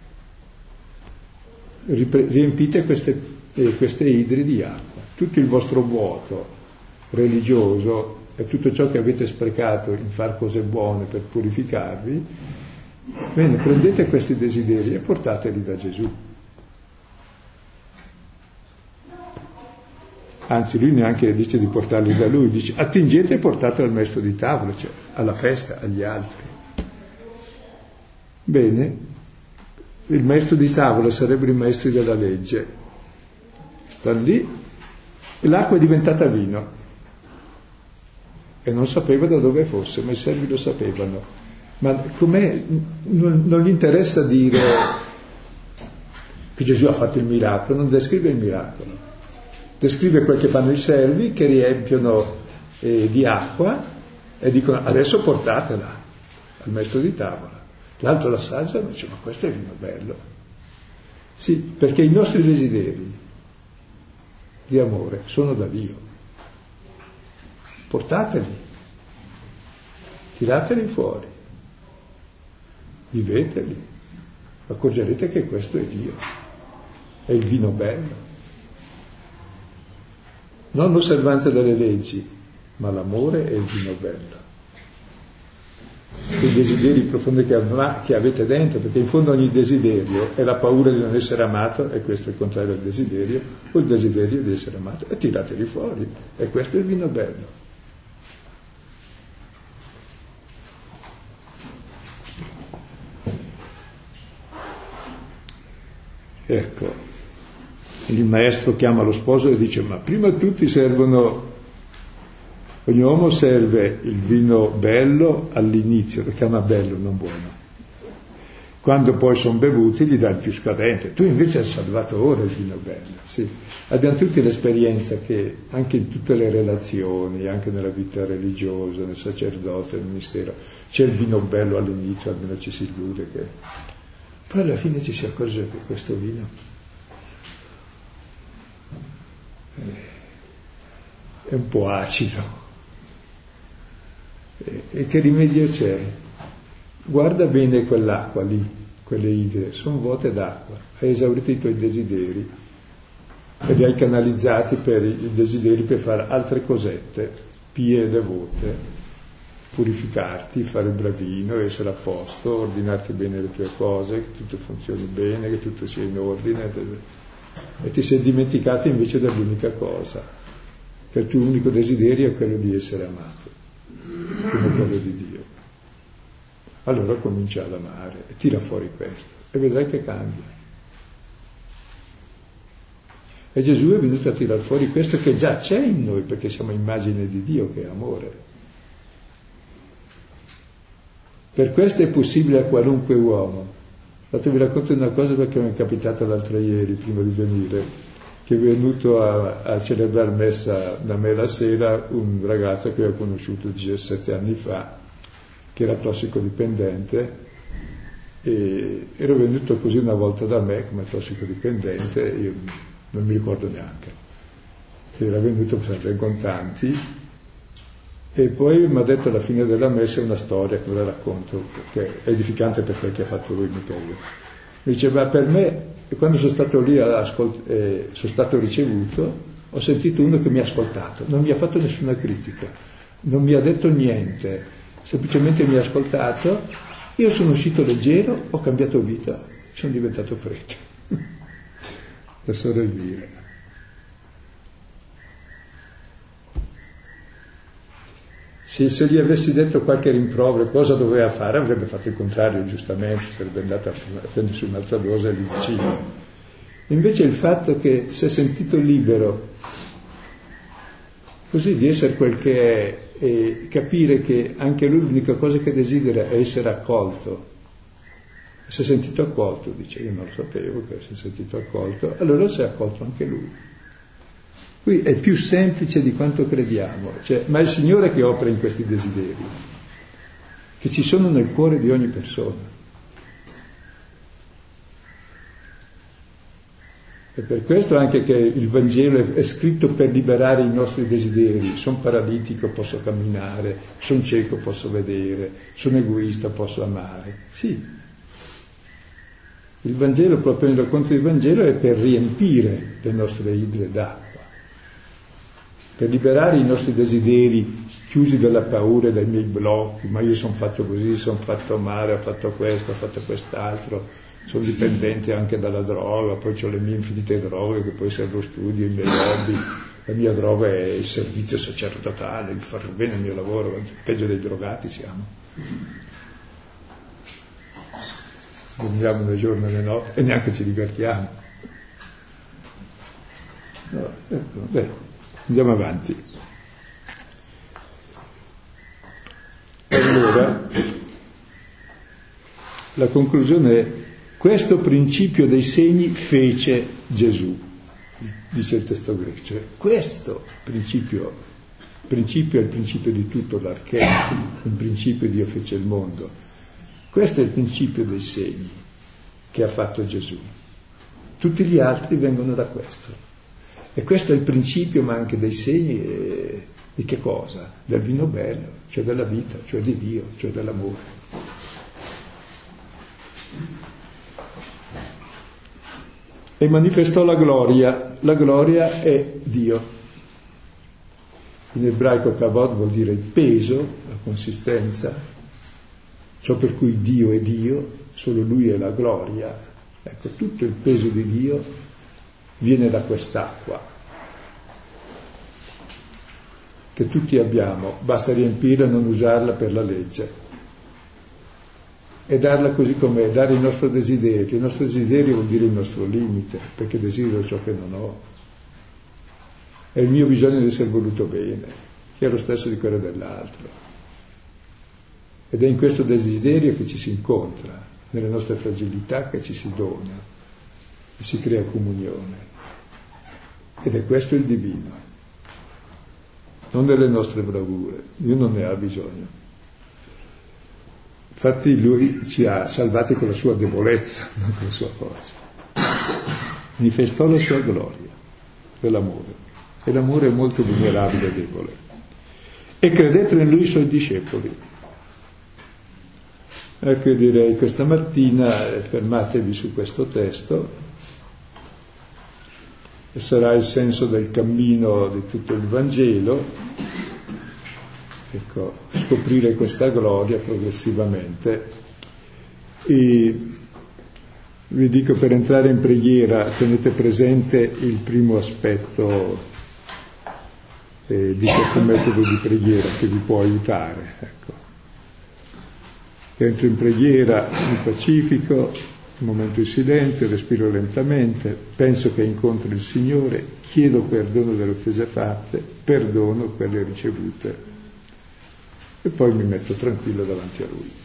Speaker 1: riempite queste, eh, queste idri di acqua. Tutto il vostro vuoto religioso e tutto ciò che avete sprecato in far cose buone per purificarvi, bene, prendete questi desideri e portateli da Gesù. Anzi, lui neanche dice di portarli da lui, dice: attingete e portateli al maestro di tavola, cioè alla festa, agli altri. Bene, il maestro di tavola sarebbero i maestri della legge. Stanno lì e l'acqua è diventata vino. E non sapeva da dove fosse, ma i servi lo sapevano. Ma com'è? Non, non gli interessa dire che Gesù ha fatto il miracolo, non descrive il miracolo. Descrive quel che fanno i servi, che riempiono eh, di acqua e dicono: adesso portatela al maestro di tavola. L'altro l'assaggia e dice: ma questo è vino bello. Sì, perché i nostri desideri di amore sono da Dio. Portateli, tirateli fuori, viveteli, accorgerete che questo è Dio, è il vino bello. Non l'osservanza delle leggi, ma l'amore e il vino bello. I desideri profondi che, av- che avete dentro, perché in fondo ogni desiderio è la paura di non essere amato, e questo è il contrario del desiderio, o il desiderio di essere amato, e tirateli fuori, e questo è il vino bello. Ecco, il maestro chiama lo sposo e dice: ma prima tutti servono, ogni uomo serve il vino bello all'inizio, lo chiama bello, non buono. Quando poi sono bevuti gli dà il più scadente. Tu invece hai salvato ora il vino bello. Sì. Abbiamo tutti l'esperienza che anche in tutte le relazioni, anche nella vita religiosa, nel sacerdozio, nel ministero, c'è il vino bello all'inizio, almeno ci si illude che... Poi alla fine ci si accorge che questo vino è un po' acido. E, e che rimedio c'è? Guarda bene quell'acqua lì, quelle idre, sono vuote d'acqua, hai esaurito i tuoi desideri e li hai canalizzati per i desideri per fare altre cosette, pie e devote, purificarti, fare il bravino, essere a posto, ordinarti bene le tue cose, che tutto funzioni bene, che tutto sia in ordine, e ti sei dimenticato invece dell'unica cosa, che il tuo unico desiderio è quello di essere amato, come quello di Dio. Allora comincia ad amare e tira fuori questo e vedrai che cambia. E Gesù è venuto a tirar fuori questo che già c'è in noi, perché siamo immagine di Dio che è amore. Per questo è possibile a qualunque uomo. Infatti vi racconto una cosa perché mi è capitato l'altro ieri, prima di venire, che è venuto a, a celebrare messa da me la sera un ragazzo che ho conosciuto diciassette anni fa, che era tossicodipendente, e ero venuto così una volta da me come tossicodipendente, io non mi ricordo neanche, era venuto sempre in contanti, e poi mi ha detto alla fine della messa una storia che ve la racconto, perché è edificante per quel che ha fatto lui, mica io. Mi dice: ma per me, quando sono stato lì, ascolt- eh, sono stato ricevuto, ho sentito uno che mi ha ascoltato, non mi ha fatto nessuna critica, non mi ha detto niente, semplicemente mi ha ascoltato, io sono uscito leggero, ho cambiato vita, sono diventato prete. La sorella Elvira. Se, se gli avessi detto qualche rimprovero, cosa doveva fare, avrebbe fatto il contrario, giustamente, sarebbe andata a prendersi un'altra dose lì vicino. Invece il fatto che si è sentito libero così di essere quel che è, e capire che anche lui l'unica cosa che desidera è essere accolto. Si è sentito accolto, dice: io non lo sapevo che si è sentito accolto, allora si è accolto anche lui. Qui è più semplice di quanto crediamo, cioè, ma è il Signore che opera in questi desideri, che ci sono nel cuore di ogni persona. E per questo anche che il Vangelo è scritto per liberare i nostri desideri. Sono paralitico, posso camminare, sono cieco, posso vedere, sono egoista, posso amare. Sì. Il Vangelo, proprio nel racconto del Vangelo, è per riempire le nostre idre d'acqua, per liberare i nostri desideri chiusi dalla paura e dai miei blocchi. Ma io sono fatto così, sono fatto male, ho fatto questo, ho fatto quest'altro, sono dipendente anche dalla droga, poi ho le mie infinite droghe che poi serve lo studio, i miei hobby. La mia droga è il servizio sacerdotale, il far bene il mio lavoro, peggio dei drogati siamo. Dormiamo nel giorno e nelle notte e neanche ci divertiamo. No, ecco, beh, andiamo avanti. Allora, la conclusione è: questo principio dei segni fece Gesù, dice il testo greco. Cioè, questo principio, principio è il principio di tutto, l'archetipo, il principio Dio fece il mondo. Questo è il principio dei segni che ha fatto Gesù. Tutti gli altri vengono da questo. E questo è il principio, ma anche dei segni, e di che cosa? Del vino bello, cioè della vita, cioè di Dio, cioè dell'amore. E manifestò la gloria. La gloria è Dio. In ebraico kavod vuol dire il peso, la consistenza, ciò per cui Dio è Dio, solo Lui è la gloria. Ecco, tutto il peso di Dio viene da quest'acqua che tutti abbiamo, basta riempirla e non usarla per la legge. e darla così com'è, dare il nostro desiderio. Il nostro desiderio vuol dire il nostro limite, perché desidero ciò che non ho. È il mio bisogno di essere voluto bene, che è lo stesso di quello dell'altro. Ed è in questo desiderio che ci si incontra, nelle nostre fragilità che ci si dona, e si crea comunione. Ed è questo il divino, non delle nostre bravure. Dio non ne ha bisogno. Infatti lui ci ha salvati con la sua debolezza, non con la sua forza. Manifestò la sua gloria dell'amore. E l'amore è molto vulnerabile e debole. E credetelo in lui i suoi discepoli. Ecco, io direi questa mattina fermatevi su questo testo, e sarà il senso del cammino di tutto il Vangelo. Ecco, scoprire questa gloria progressivamente. E vi dico, per entrare in preghiera tenete presente il primo aspetto eh, di questo metodo di preghiera che vi può aiutare. Ecco. Entro in preghiera, mi pacifico, un momento di silenzio, respiro lentamente, penso che incontro il Signore, chiedo perdono delle offese fatte, perdono quelle ricevute, e poi mi metto tranquillo davanti a Lui.